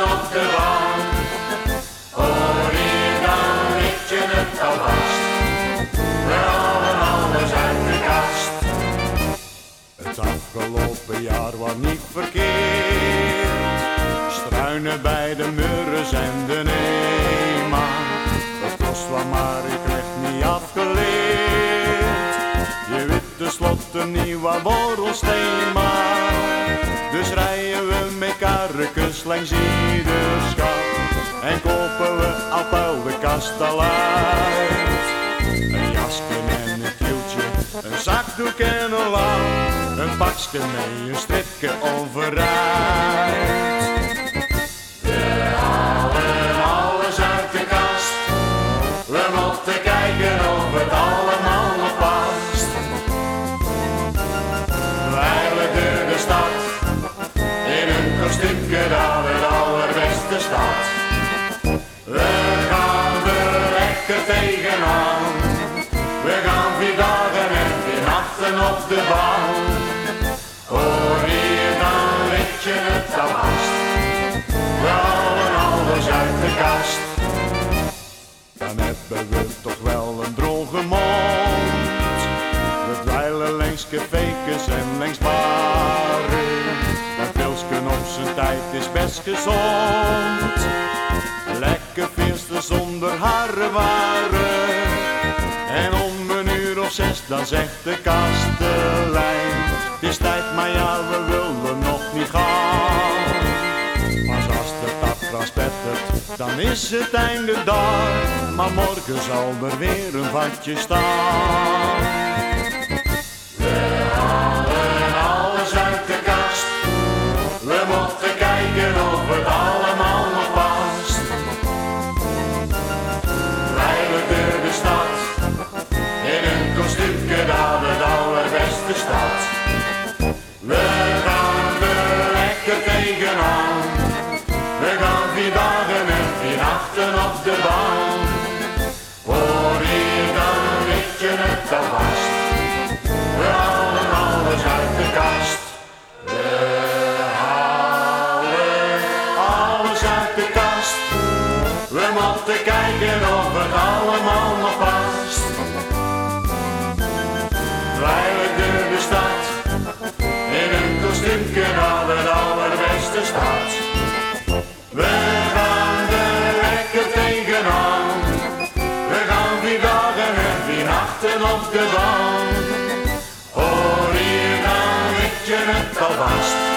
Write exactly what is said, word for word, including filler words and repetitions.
op de bank. Hoor hier, dan weet je het alvast. We halen alles uit de kast. Het afgelopen jaar was niet verkeerd. Struinen bij de Murres en de Nema. Het kost wat, maar ik kreeg niet afgeleerd. Je weet tenslotte niet wat borrelsthema. Dus rijden we met karrekens langs ieder schat. En kopen we appel de kast al uit. Een jasje en een kieltje, een zakdoek en een lamp. Een pakje mee, een stripje overuit. We halen alles uit de kast. We moeten kijken of het allemaal nog past. Wij door de stad, in een kostuumje dat het allerbeste staat. We gaan er lekker tegenaan. We gaan vier dagen en vier nachten op de baan. Hoor hier, dan weet je het alvast. We halen alles uit de kast. Dan hebben we toch wel een droge mond. We dweilen langs cafékes en langs baren. Dat pilsken op zijn tijd is best gezond. Lekker feesten zonder harrewaren. En om een uur of zes dan zegt de kastelein: het is tijd, maar ja, we willen nog niet gaan. Maar als de tap spettert, dan is het einde daar. Maar morgen zal er weer een vatje staan. We halen alles uit de kast. We moeten kijken of het allemaal nog past. Rijden door de stad, in een kostuumje dat het allerbeste staat. We gaan er lekker tegenaan. We gaan vier dagen en vier nachten op de baan. Hoor hier, dan weet je het alvast. We halen alles uit de kast. We halen alles uit de kast. We moeten kijken of het allemaal nog past. Wij door de stad, in een kostuumje dat het allerbeste staat. We gaan er lekker tegenaan. We gaan vier dagen en vier nachten op de baan. Hoor hier, dan weet je het alvast.